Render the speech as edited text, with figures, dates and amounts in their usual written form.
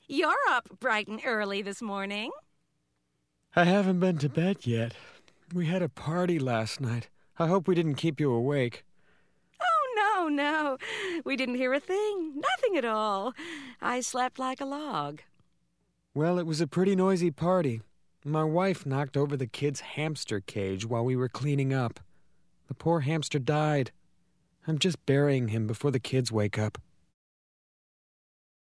You're up bright and early this morning. I haven't been to bed yet. We had a party last night. I hope we didn't keep you awake. Oh, no. We didn't hear a thing. Nothing at all. I slept like a log. Well, it was a pretty noisy party. My wife knocked over the kid's hamster cage while we were cleaning up. The poor hamster died. I'm just burying him before the kids wake up.